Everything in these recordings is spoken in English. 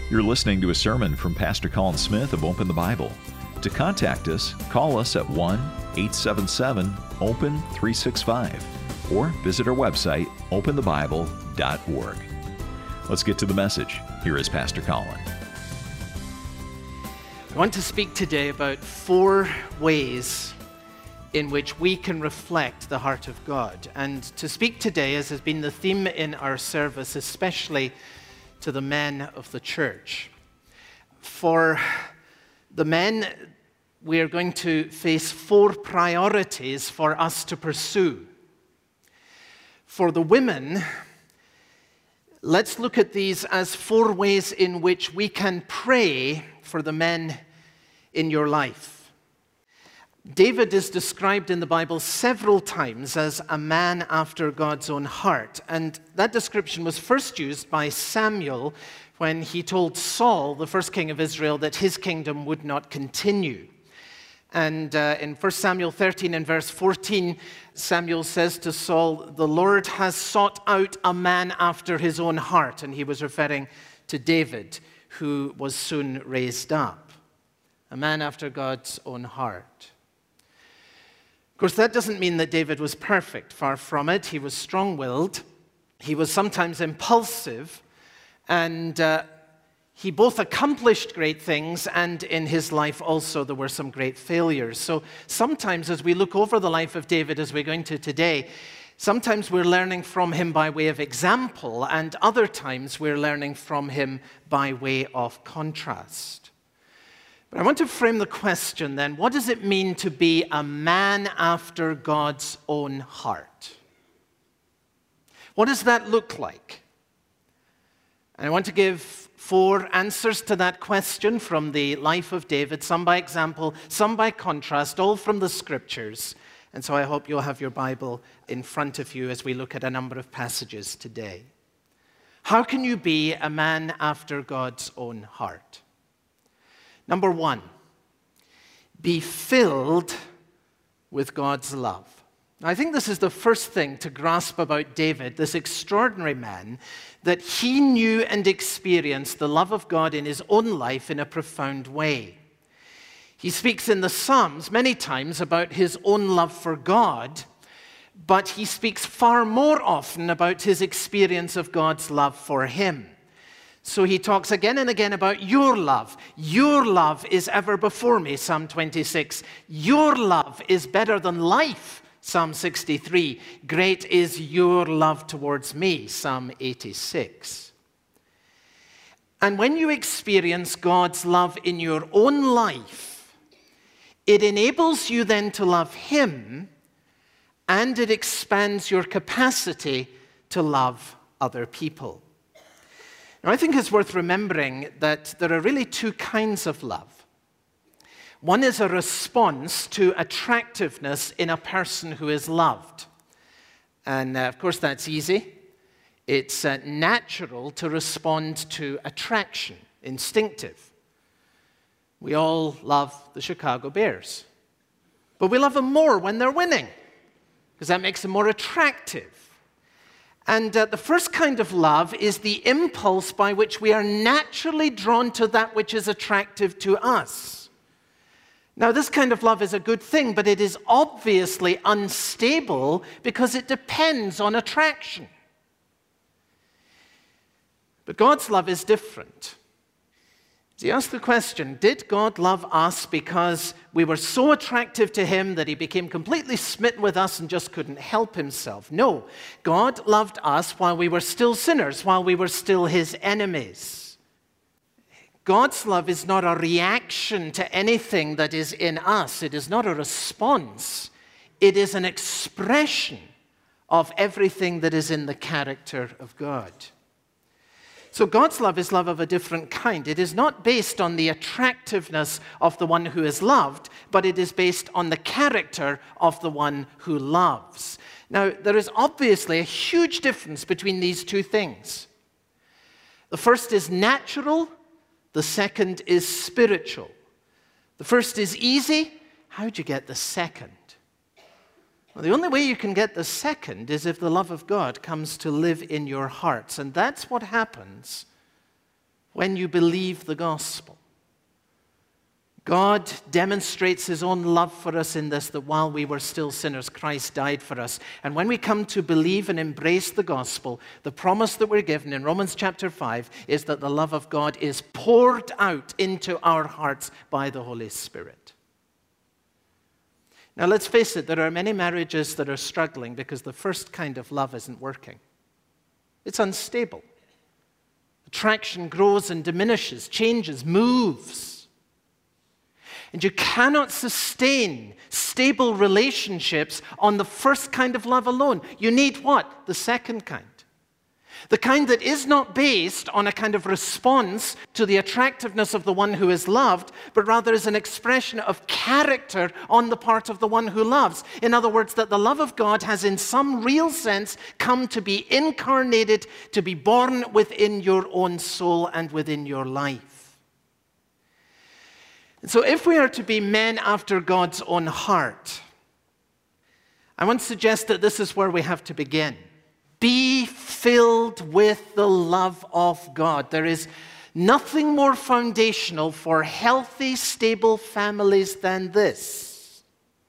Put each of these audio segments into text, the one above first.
You're listening to a sermon from Pastor Colin Smith of Open the Bible. To contact us, call us at 1-877-OPEN-365 or visit our website, openthebible.org. Let's get to the message. Here is Pastor Colin. I want to speak today about 4 ways in which we can reflect the heart of God. And to speak today, as has been the theme in our service, especially to the men of the church. For the men, we are going to face 4 priorities for us to pursue. For the women, let's look at these as 4 ways in which we can pray for the men in your life. David is described in the Bible several times as a man after God's own heart, and that description was first used by Samuel when he told Saul, the first king of Israel, that his kingdom would not continue. And in 1 Samuel 13 and verse 14, Samuel says to Saul, "The Lord has sought out a man after his own heart," and he was referring to David, who was soon raised up. A man after God's own heart. Of course, that doesn't mean that David was perfect. Far from it. He was strong-willed. He was sometimes impulsive. And he both accomplished great things, and in his life also there were some great failures. So sometimes as we look over the life of David, as we're going to today, sometimes we're learning from him by way of example, and other times we're learning from him by way of contrast. But I want to frame the question then, what does it mean to be a man after God's own heart? What does that look like? And I want to give 4 answers to that question from the life of David, some by example, some by contrast, all from the Scriptures. And so I hope you'll have your Bible in front of you as we look at a number of passages today. How can you be a man after God's own heart? Number 1, be filled with God's love. Now, I think this is the first thing to grasp about David, this extraordinary man, that he knew and experienced the love of God in his own life in a profound way. He speaks in the Psalms many times about his own love for God, but he speaks far more often about his experience of God's love for him. So he talks again and again about your love. Your love is ever before me, Psalm 26. Your love is better than life, Psalm 63. Great is your love towards me, Psalm 86. And when you experience God's love in your own life, it enables you then to love Him, and it expands your capacity to love other people. Now, I think it's worth remembering that there are really 2 kinds of love. One is a response to attractiveness in a person who is loved. And of course, that's easy. It's natural to respond to attraction, instinctive. We all love the Chicago Bears. But we love them more when they're winning, because that makes them more attractive. And the first kind of love is the impulse by which we are naturally drawn to that which is attractive to us. Now, this kind of love is a good thing, but it is obviously unstable because it depends on attraction. But God's love is different. So you ask the question, did God love us because we were so attractive to Him that He became completely smitten with us and just couldn't help Himself? No, God loved us while we were still sinners, while we were still His enemies. God's love is not a reaction to anything that is in us. It is not a response. It is an expression of everything that is in the character of God. So God's love is love of a different kind. It is not based on the attractiveness of the one who is loved, but it is based on the character of the one who loves. Now, there is obviously a huge difference between these 2 things. The first is natural, the second is spiritual. The first is easy. How'd you get the second? Well, the only way you can get the second is if the love of God comes to live in your hearts. And that's what happens when you believe the gospel. God demonstrates his own love for us in this, that while we were still sinners, Christ died for us. And when we come to believe and embrace the gospel, the promise that we're given in Romans chapter 5 is that the love of God is poured out into our hearts by the Holy Spirit. Now let's face it, there are many marriages that are struggling because the first kind of love isn't working. It's unstable. Attraction grows and diminishes, changes, moves. And you cannot sustain stable relationships on the first kind of love alone. You need what? The second kind. The kind that is not based on a kind of response to the attractiveness of the one who is loved, but rather is an expression of character on the part of the one who loves. In other words, that the love of God has in some real sense come to be incarnated, to be born within your own soul and within your life. And so if we are to be men after God's own heart, I want to suggest that this is where we have to begin. Be filled with the love of God. There is nothing more foundational for healthy, stable families than this.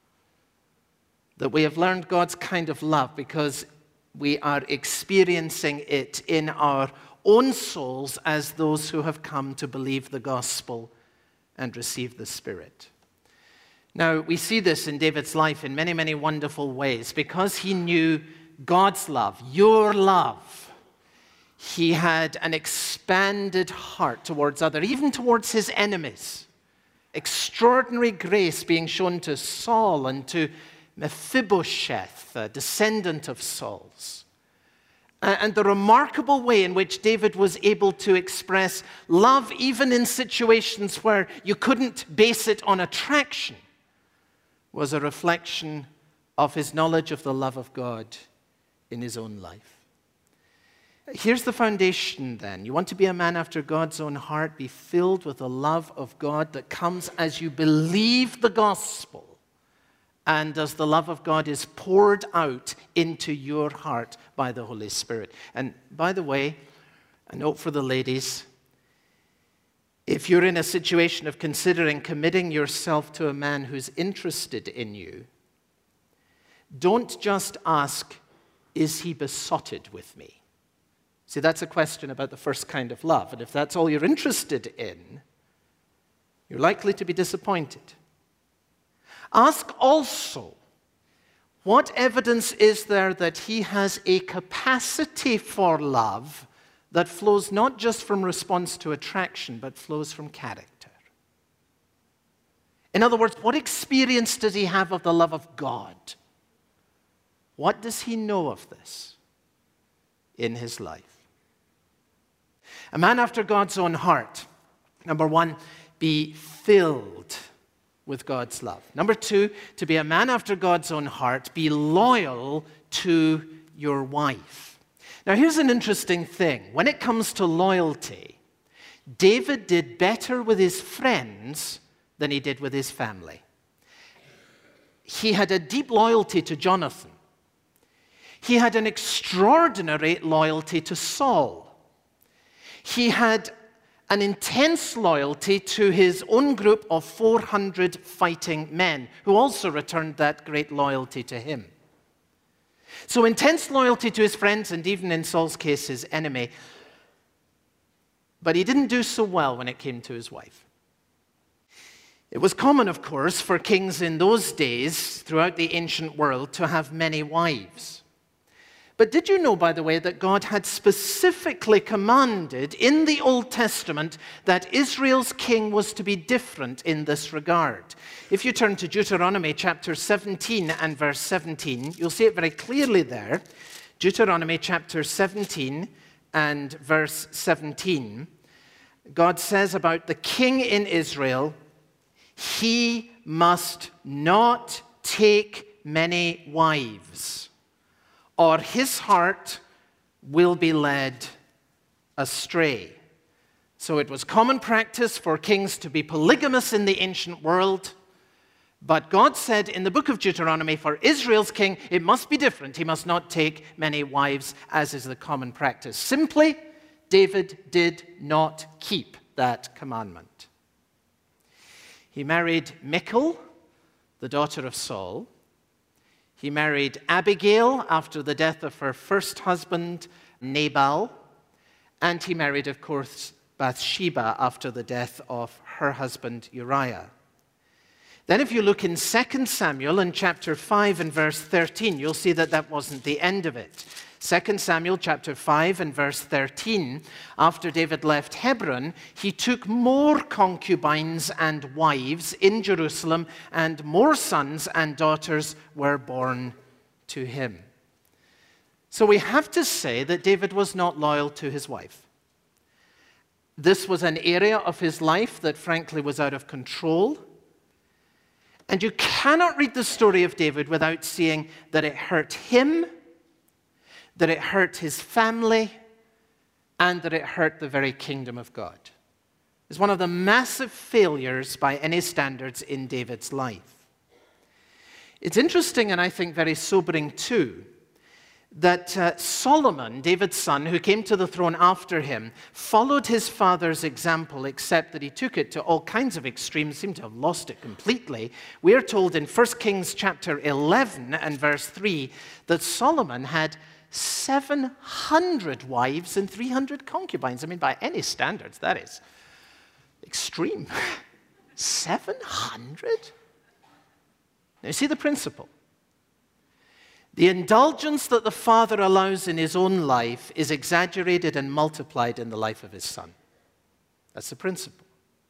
That we have learned God's kind of love because we are experiencing it in our own souls as those who have come to believe the gospel and receive the Spirit. Now, we see this in David's life in many, many wonderful ways. Because he knew God's love, your love, he had an expanded heart towards others, even towards his enemies. Extraordinary grace being shown to Saul and to Mephibosheth, a descendant of Saul's. And the remarkable way in which David was able to express love even in situations where you couldn't base it on attraction was a reflection of his knowledge of the love of God in his own life. Here's the foundation then. You want to be a man after God's own heart, be filled with the love of God that comes as you believe the gospel. And as the love of God is poured out into your heart by the Holy Spirit. And by the way, a note for the ladies, if you're in a situation of considering committing yourself to a man who's interested in you, don't just ask, is he besotted with me? See, that's a question about the first kind of love. And if that's all you're interested in, you're likely to be disappointed. Ask also, what evidence is there that he has a capacity for love that flows not just from response to attraction, but flows from character? In other words, what experience does he have of the love of God? What does he know of this in his life? A man after God's own heart, number one, be filled with God's love. Number two, to be a man after God's own heart, be loyal to your wife. Now, here's an interesting thing. When it comes to loyalty, David did better with his friends than he did with his family. He had a deep loyalty to Jonathan. He had an extraordinary loyalty to Saul. He had an intense loyalty to his own group of 400 fighting men, who also returned that great loyalty to him. So intense loyalty to his friends, and even in Saul's case, his enemy. But he didn't do so well when it came to his wife. It was common, of course, for kings in those days, throughout the ancient world, to have many wives. But did you know, by the way, that God had specifically commanded in the Old Testament that Israel's king was to be different in this regard? If you turn to Deuteronomy chapter 17 and verse 17, you'll see it very clearly there. Deuteronomy chapter 17 and verse 17. God says about the king in Israel, he must not take many wives, or his heart will be led astray. So it was common practice for kings to be polygamous in the ancient world, but God said in the book of Deuteronomy, for Israel's king, it must be different. He must not take many wives, as is the common practice, simply David did not keep that commandment. He married Michal, the daughter of Saul. He married Abigail after the death of her first husband, Nabal. And he married, of course, Bathsheba after the death of her husband, Uriah. Then if you look in 2 Samuel in chapter 5 and verse 13, you'll see that that wasn't the end of it. 2 Samuel chapter 5 and verse 13, after David left Hebron, he took more concubines and wives in Jerusalem, and more sons and daughters were born to him. So we have to say that David was not loyal to his wife. This was an area of his life that frankly was out of control. And you cannot read the story of David without seeing that it hurt him, that it hurt his family, and that it hurt the very kingdom of God. It's one of the massive failures by any standards in David's life. It's interesting, and I think very sobering too, that Solomon, David's son, who came to the throne after him, followed his father's example, except that he took it to all kinds of extremes, seemed to have lost it completely. We are told in 1 Kings chapter 11 and verse 3 that Solomon had 700 wives and 300 concubines. I mean, by any standards, that is extreme. 700? Now, you see the principle. The indulgence that the father allows in his own life is exaggerated and multiplied in the life of his son. That's the principle.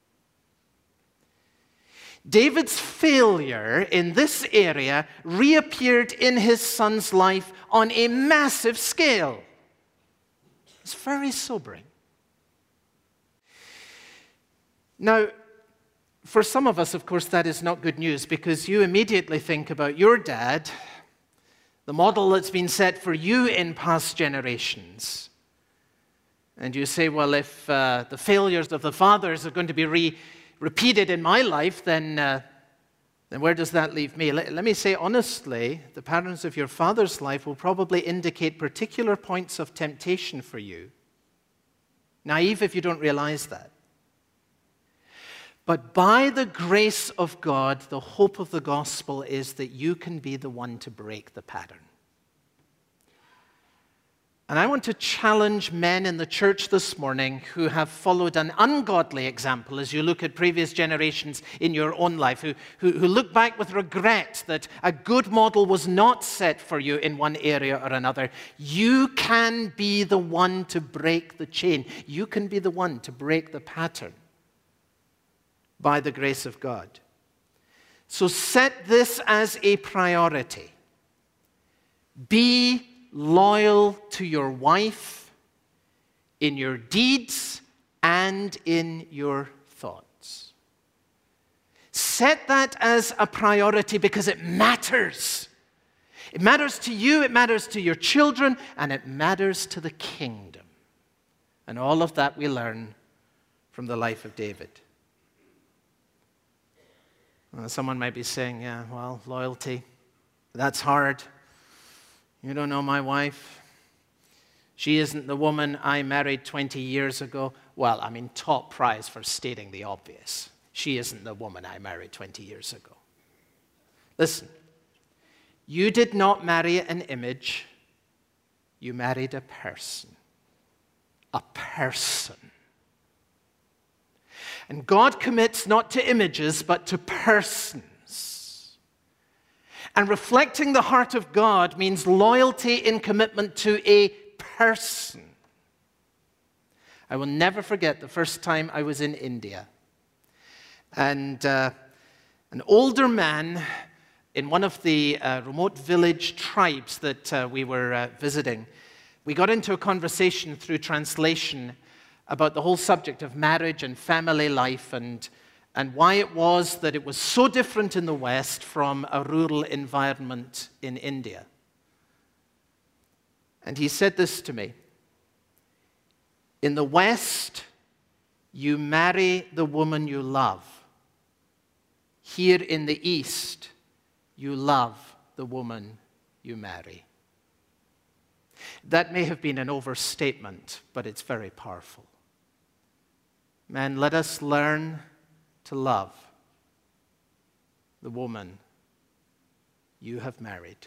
David's failure in this area reappeared in his son's life on a massive scale. It's very sobering. Now, for some of us, of course, that is not good news, because you immediately think about your dad, the model that's been set for you in past generations. And you say, well, if the failures of the fathers are going to be repeated in my life, then where does that leave me? Let me say honestly, the patterns of your father's life will probably indicate particular points of temptation for you. Naive if you don't realize that. But by the grace of God, the hope of the gospel is that you can be the one to break the pattern. And I want to challenge men in the church this morning who have followed an ungodly example as you look at previous generations in your own life, who look back with regret that a good model was not set for you in one area or another. You can be the one to break the chain. You can be the one to break the pattern by the grace of God. So set this as a priority. Be loyal to your wife in your deeds and in your thoughts. Set that as a priority because it matters. It matters to you, it matters to your children, and it matters to the kingdom. And all of that we learn from the life of David. Someone might be saying, yeah, well, loyalty, that's hard. You don't know my wife. She isn't the woman I married 20 years ago. Well, I mean, top prize for stating the obvious. She isn't the woman I married 20 years ago. Listen, you did not marry an image. You married a person. A person. And God commits not to images, but to persons. And reflecting the heart of God means loyalty in commitment to a person. I will never forget the first time I was in India. And an older man in one of the remote village tribes that we were visiting, we got into a conversation through translation about the whole subject of marriage and family life and why it was that it was so different in the West from a rural environment in India. And he said this to me: in the West, you marry the woman you love. Here in the East, you love the woman you marry. That may have been an overstatement, but it's very powerful. Men, let us learn to love the woman you have married.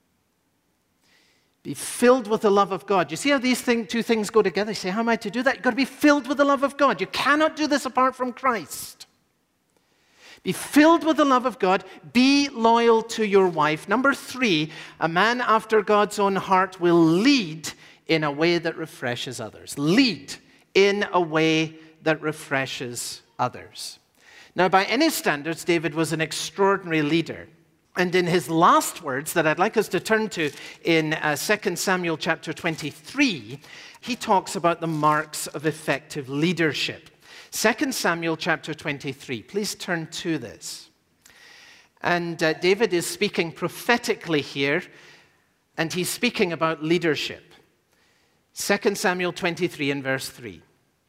Be filled with the love of God. You see how these two things go together? You say, how am I to do that? You've got to be filled with the love of God. You cannot do this apart from Christ. Be filled with the love of God. Be loyal to your wife. Number 3, a man after God's own heart will lead in a way that refreshes others. Lead in a way that refreshes others. Now, by any standards, David was an extraordinary leader. And in his last words that I'd like us to turn to in 2 Samuel chapter 23, he talks about the marks of effective leadership. 2 Samuel chapter 23. Please turn to this. And David is speaking prophetically here, and he's speaking about leadership. 2 Samuel 23 and verse 3.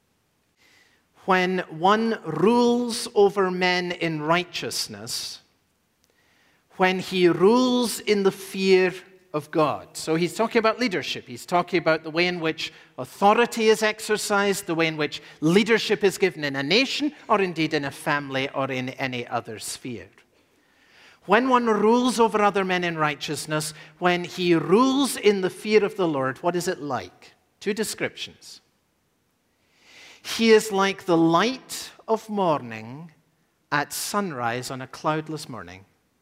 When one rules over men in righteousness, when he rules in the fear of God. So he's talking about leadership. He's talking about the way in which authority is exercised, the way in which leadership is given in a nation, or indeed in a family, or in any other sphere. When one rules over other men in righteousness, when he rules in the fear of the Lord, what is it like? 2 descriptions. He is like the light of morning at sunrise on a cloudless morning,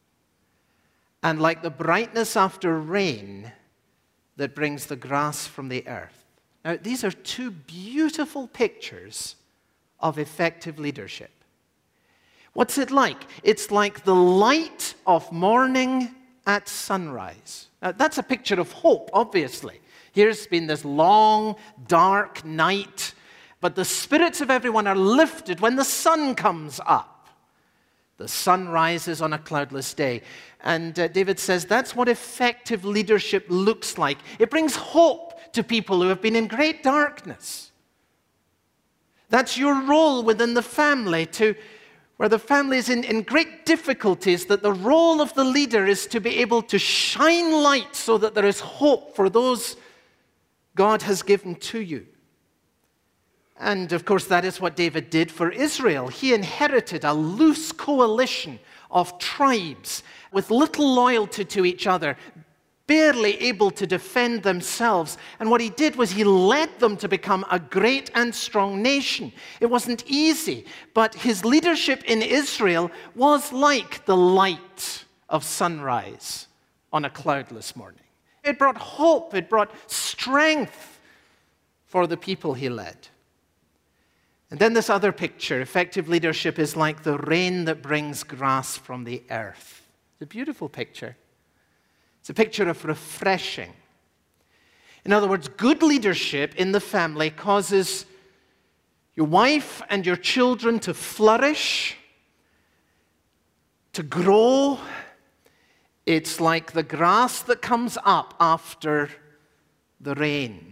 and like the brightness after rain that brings the grass from the earth. Now, these are 2 beautiful pictures of effective leadership. What's it like? It's like the light of morning at sunrise. Now, that's a picture of hope, obviously. Here's been this long, dark night, but the spirits of everyone are lifted when the sun comes up. The sun rises on a cloudless day. And David says that's what effective leadership looks like. It brings hope to people who have been in great darkness. That's your role within the family, where the family is in great difficulties, that the role of the leader is to be able to shine light so that there is hope for those God has given to you. And, of course, that is what David did for Israel. He inherited a loose coalition of tribes with little loyalty to each other, barely able to defend themselves. And what he did was he led them to become a great and strong nation. It wasn't easy, but his leadership in Israel was like the light of sunrise on a cloudless morning. It brought hope, it brought strength for the people he led. And then this other picture, effective leadership is like the rain that brings grass from the earth. It's a beautiful picture. It's a picture of refreshing. In other words, good leadership in the family causes your wife and your children to flourish, to grow. It's like the grass that comes up after the rain.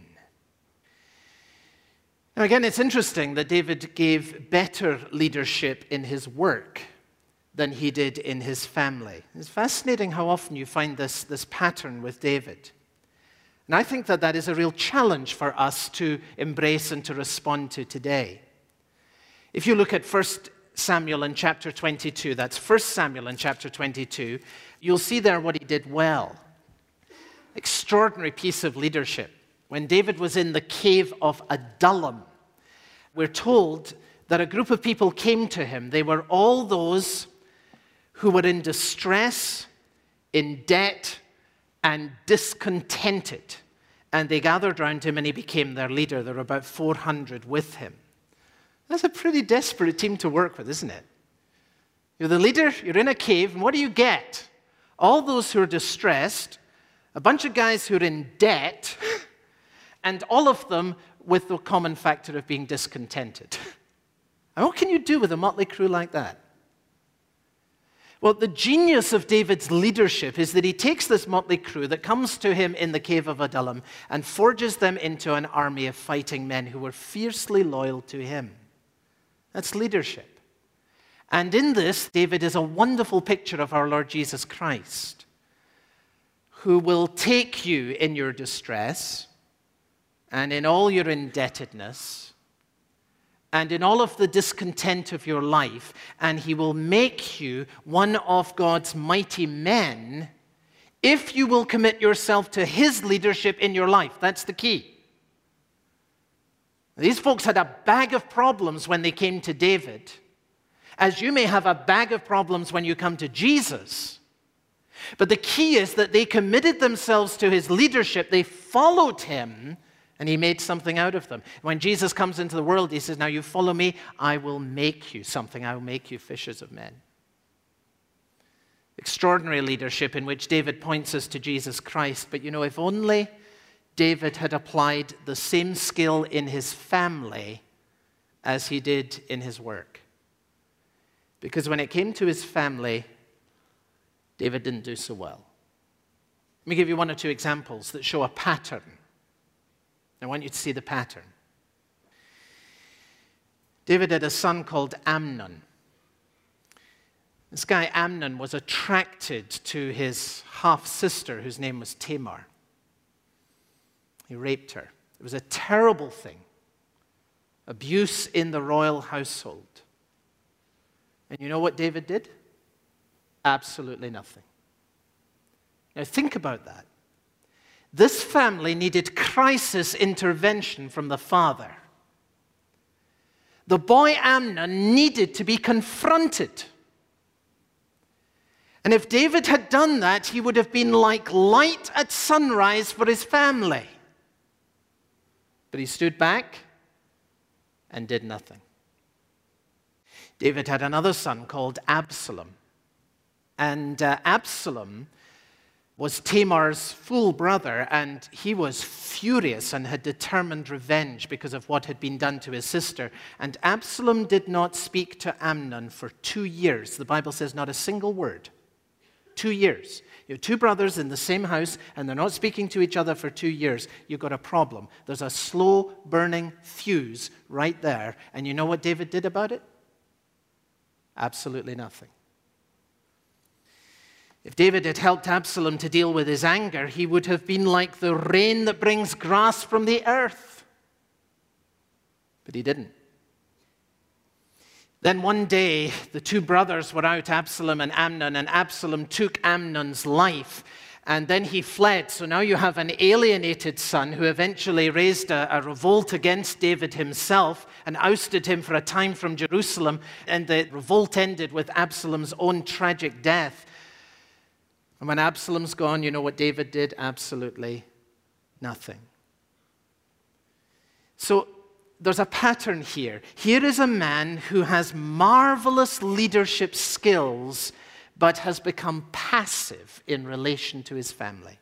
Now, again, it's interesting that David gave better leadership in his work than he did in his family. It's fascinating how often you find this pattern with David. And I think that is a real challenge for us to embrace and to respond to today. If you look at 1 Samuel in chapter 22, that's 1 Samuel in chapter 22, you'll see there what he did well. Extraordinary piece of leadership. When David was in the cave of Adullam, we're told that a group of people came to him. They were all those who were in distress, in debt, and discontented. And they gathered around him and he became their leader. There were about 400 with him. That's a pretty desperate team to work with, isn't it? You're the leader, you're in a cave, and what do you get? All those who are distressed, a bunch of guys who are in debt, and all of them with the common factor of being discontented. And what can you do with a motley crew like that? Well, the genius of David's leadership is that he takes this motley crew that comes to him in the cave of Adullam and forges them into an army of fighting men who were fiercely loyal to him. That's leadership. And in this, David is a wonderful picture of our Lord Jesus Christ, who will take you in your distress, and in all your indebtedness and in all of the discontent of your life, and he will make you one of God's mighty men if you will commit yourself to his leadership in your life. That's the key. These folks had a bag of problems when they came to David, as you may have a bag of problems when you come to Jesus. But the key is that they committed themselves to his leadership, they followed him, and he made something out of them. When Jesus comes into the world, he says, now you follow me, I will make you something. I will make you fishers of men. Extraordinary leadership in which David points us to Jesus Christ. But you know, if only David had applied the same skill in his family as he did in his work. Because when it came to his family, David didn't do so well. Let me give you one or two examples that show a pattern. I want you to see the pattern. David had a son called Amnon. This guy Amnon was attracted to his half-sister whose name was Tamar. He raped her. It was a terrible thing. Abuse in the royal household. And you know what David did? Absolutely nothing. Now think about that. This family needed crisis intervention from the father. The boy Amnon needed to be confronted. And if David had done that, he would have been like light at sunrise for his family. But he stood back and did nothing. David had another son called Absalom. And Absalom was Tamar's full brother, and he was furious and had determined revenge because of what had been done to his sister. And Absalom did not speak to Amnon for 2 years. The Bible says not a single word. 2 years. You have two brothers in the same house, and they're not speaking to each other for 2 years. You've got a problem. There's a slow-burning fuse right there. And you know what David did about it? Absolutely nothing. If David had helped Absalom to deal with his anger, he would have been like the rain that brings grass from the earth. But he didn't. Then one day, the two brothers were out, Absalom and Amnon, and Absalom took Amnon's life, and then he fled. So now you have an alienated son who eventually raised a revolt against David himself and ousted him for a time from Jerusalem, and the revolt ended with Absalom's own tragic death. And when Absalom's gone, you know what David did? Absolutely nothing. So there's a pattern here. Here is a man who has marvelous leadership skills, but has become passive in relation to his family.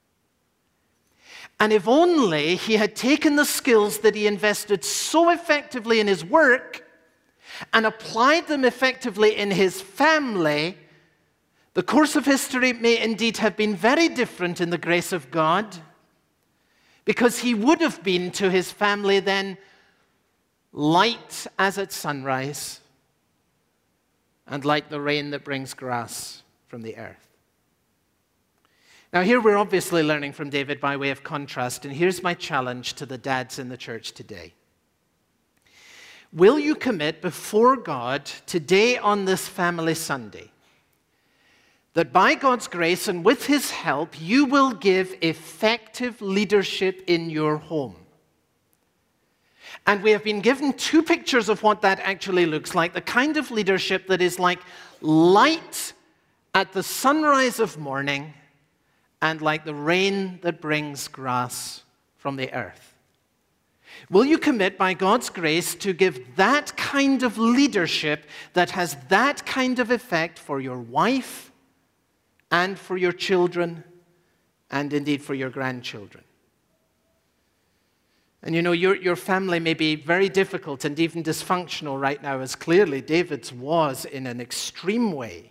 And if only he had taken the skills that he invested so effectively in his work and applied them effectively in his family, the course of history may indeed have been very different in the grace of God, because he would have been to his family then light as at sunrise and like the rain that brings grass from the earth. Now here we're obviously learning from David by way of contrast, and here's my challenge to the dads in the church today. Will you commit before God today on this Family Sunday that by God's grace and with his help, you will give effective leadership in your home? And we have been given two pictures of what that actually looks like. The kind of leadership that is like light at the sunrise of morning and like the rain that brings grass from the earth. Will you commit by God's grace to give that kind of leadership that has that kind of effect for your wife and for your children and indeed for your grandchildren? And you know, your family may be very difficult and even dysfunctional right now, as clearly David's was in an extreme way.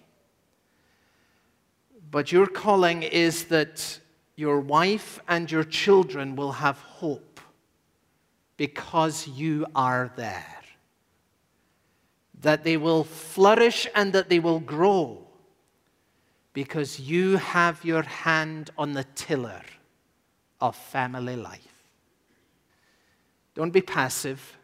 But your calling is that your wife and your children will have hope because you are there. That they will flourish and that they will grow because you have your hand on the tiller of family life. Don't be passive.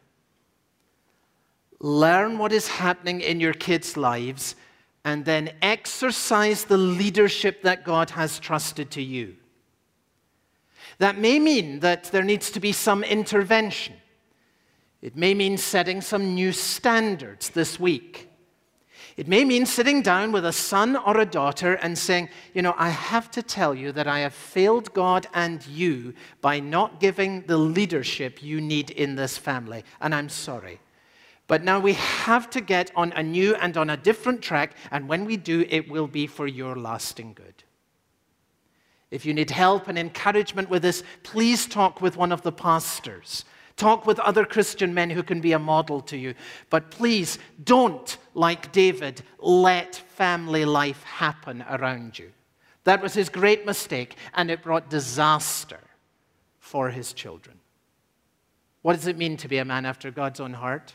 Learn what is happening in your kids' lives, and then exercise the leadership that God has trusted to you. That may mean that there needs to be some intervention. It may mean setting some new standards this week. It may mean sitting down with a son or a daughter and saying, I have to tell you that I have failed God and you by not giving the leadership you need in this family, and I'm sorry. But now we have to get on a new and on a different track, and when we do, it will be for your lasting good. If you need help and encouragement with this, please talk with one of the pastors. Talk with other Christian men who can be a model to you. But please don't, like David, let family life happen around you. That was his great mistake, and it brought disaster for his children. What does it mean to be a man after God's own heart?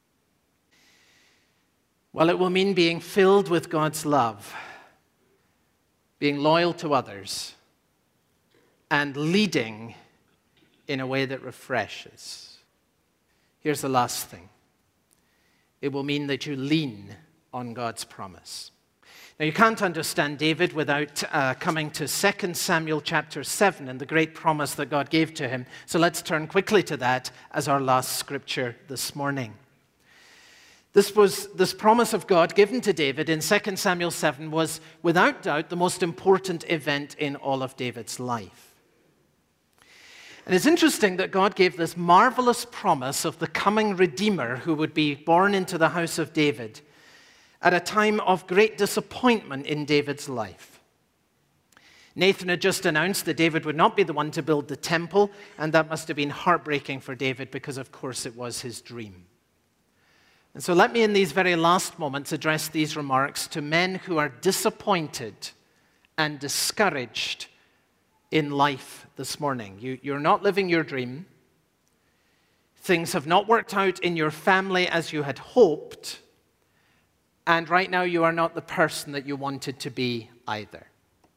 Well, it will mean being filled with God's love, being loyal to others, and leading in a way that refreshes. Here's the last thing. It will mean that you lean on God's promise. Now, you can't understand David without coming to 2 Samuel chapter 7 and the great promise that God gave to him. So let's turn quickly to that as our last scripture this morning. This promise of God given to David in 2 Samuel 7 was, without doubt, the most important event in all of David's life. And it's interesting that God gave this marvelous promise of the coming Redeemer who would be born into the house of David at a time of great disappointment in David's life. Nathan had just announced that David would not be the one to build the temple, and that must have been heartbreaking for David because, of course, it was his dream. And so let me, in these very last moments, address these remarks to men who are disappointed and discouraged in life this morning. You're not living your dream. Things have not worked out in your family as you had hoped. And right now you are not the person that you wanted to be either.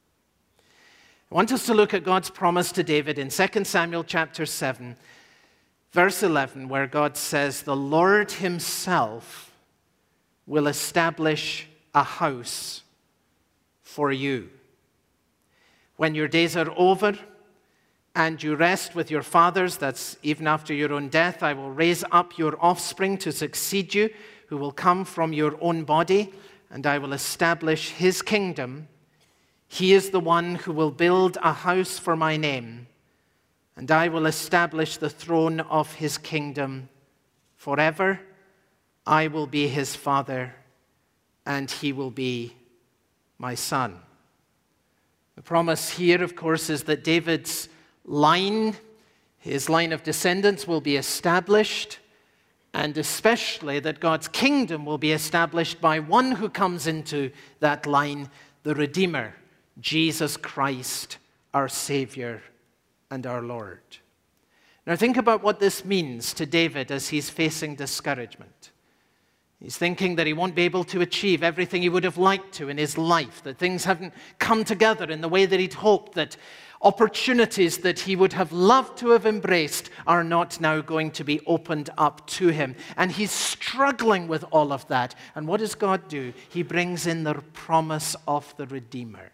I want us to look at God's promise to David in 2 Samuel chapter 7, verse 11, where God says, "The Lord himself will establish a house for you. When your days are over and you rest with your fathers," that's even after your own death, "I will raise up your offspring to succeed you, who will come from your own body, and I will establish his kingdom. He is the one who will build a house for my name, and I will establish the throne of his kingdom forever. I will be his father, and he will be my son." The promise here, of course, is that David's line, his line of descendants, will be established, and especially that God's kingdom will be established by one who comes into that line, the Redeemer, Jesus Christ, our Savior and our Lord. Now think about what this means to David as he's facing discouragement. He's thinking that he won't be able to achieve everything he would have liked to in his life, that things haven't come together in the way that he'd hoped, that opportunities that he would have loved to have embraced are not now going to be opened up to him. And he's struggling with all of that. And what does God do? He brings in the promise of the Redeemer.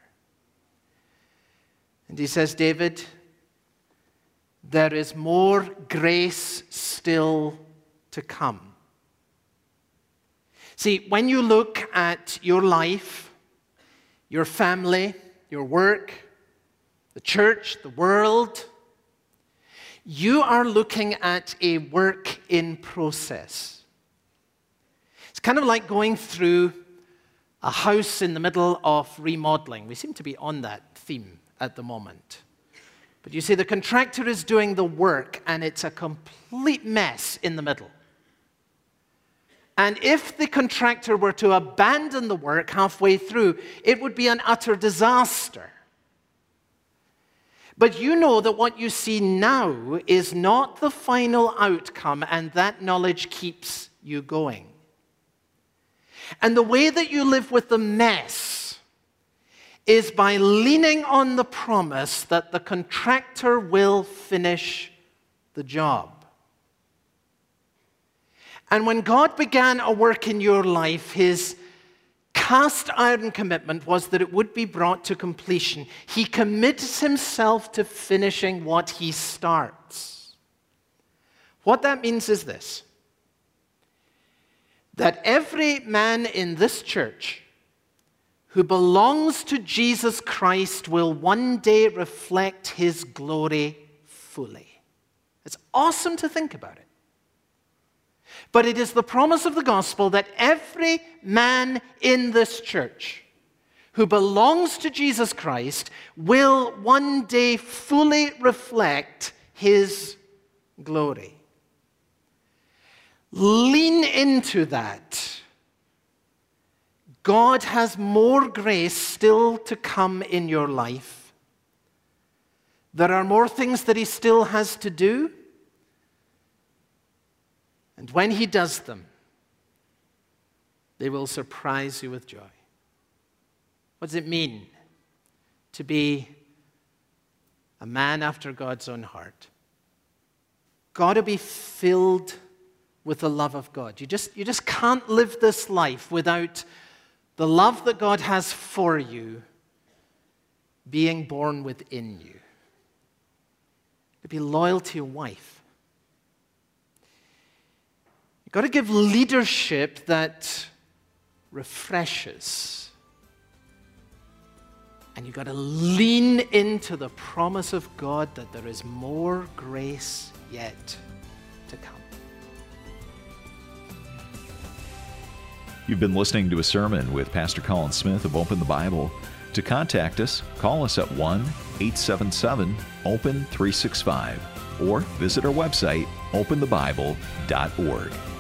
And he says, "David, there is more grace still to come." See, when you look at your life, your family, your work, the church, the world, you are looking at a work in process. It's kind of like going through a house in the middle of remodeling. We seem to be on that theme at the moment. But you see, the contractor is doing the work, and it's a complete mess in the middle. And if the contractor were to abandon the work halfway through, it would be an utter disaster. But you know that what you see now is not the final outcome, and that knowledge keeps you going. And the way that you live with the mess is by leaning on the promise that the contractor will finish the job. And when God began a work in your life, his cast iron commitment was that it would be brought to completion. He commits himself to finishing what he starts. What that means is this: that every man in this church who belongs to Jesus Christ will one day reflect his glory fully. It's awesome to think about it. But it is the promise of the gospel that every man in this church who belongs to Jesus Christ will one day fully reflect his glory. Lean into that. God has more grace still to come in your life. There are more things that he still has to do. And when he does them, they will surprise you with joy. What does it mean to be a man after God's own heart? Got to be filled with the love of God. You just can't live this life without the love that God has for you being born within you. To be loyal to your wife. You've got to give leadership that refreshes. And you've got to lean into the promise of God that there is more grace yet to come. You've been listening to a sermon with Pastor Colin Smith of Open the Bible. To contact us, call us at 1-877-OPEN-365 or visit our website, openthebible.org.